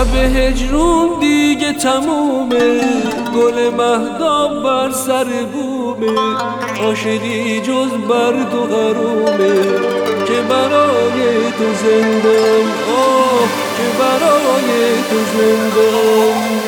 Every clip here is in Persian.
شب هجرون دیگه تمومه، گل مهتاب بر سر بومه، عاشقی جز بر تو غرومه که برای تو زندم، آه که برای تو زندم.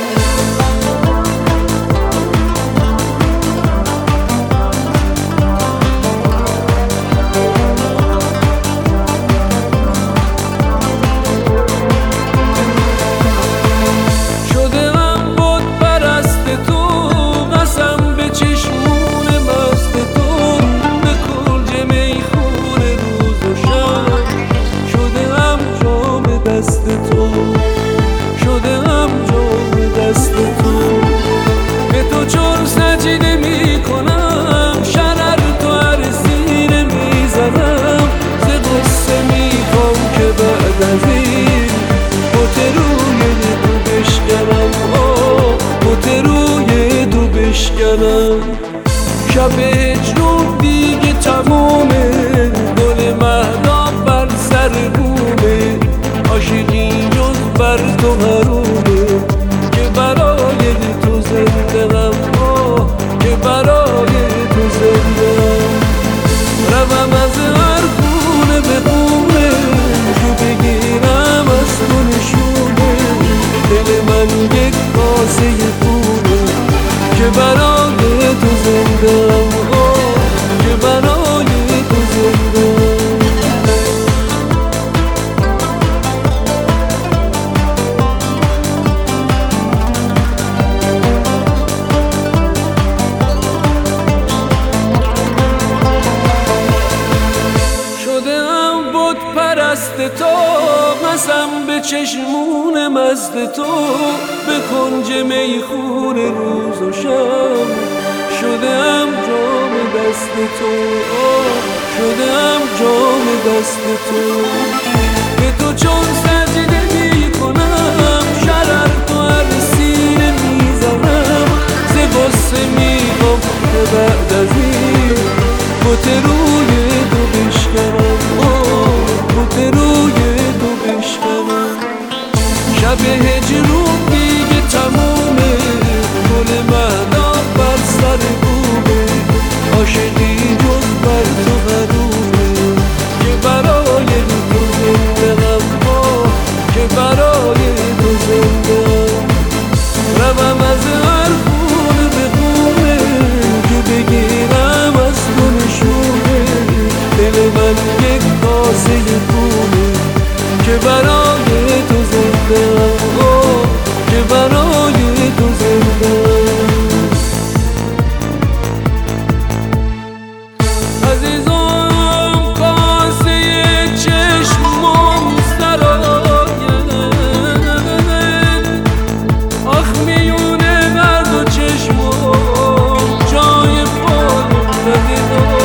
شدم جام دست تو، به تو چون سجده می کنم، شرر تو هر سینه می زنم، ز غصه می خوام که بعد از این بت روی تو بشکنم، بت روی تو بشکنم. شب هجرون دیگه تمومه، گل مهتاب بر سر بومه، عاشقی جز بر تو حرومه که برای تو زندم، که برای تو زندم. روم از هر خونه به خونه، جو بگیرم از تو نشونه، دل من یک کاسه خونه که برای تو زندم، که برای تو زندم. پرست تو قسم به چشمون مست تو، به کنج میخور روز و شب شدم جام دست تو، شدم جام دست تو. به تو چون سجده می کنم، شرر تو هر سینه می زنم، ز غصه می خوام که بعد از این بت روی تو بشکنم، بت روی تو بشکنم. شب هجرون دیگه تمومه، گل مهتاب بر سر بومه، عاشقی جز بر تو حرومه که برای تو زندم، که برای تو زندم. روم از هر خونه به خونه، که بگیرم از تو نشونه، دل من یک کاسه خونه که برای تو زندم، که برای تو زندم. عزیزم کاسه چشمم سراید، آخ میونه مرد و چشمم جای پالم ندیدم.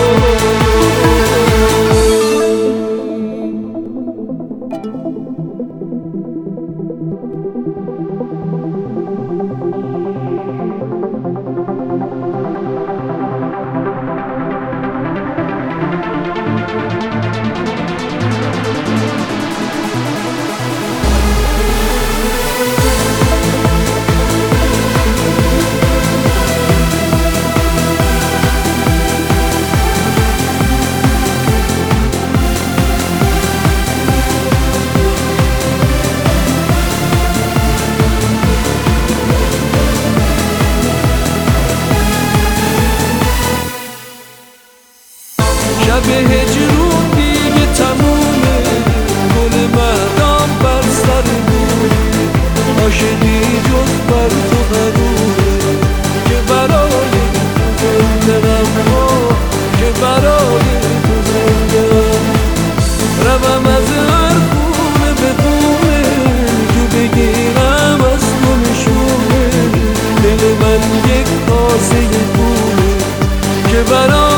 شب هجرون دیگه تمومه، گل مهتاب بر سر بومه، عاشقی جز بر تو حرومه که برای تو زندم، که برای تو زندم. روم از هر خونه به خونه، که بگیرم از تو نشونه، دل من یک کاسه خونه که برای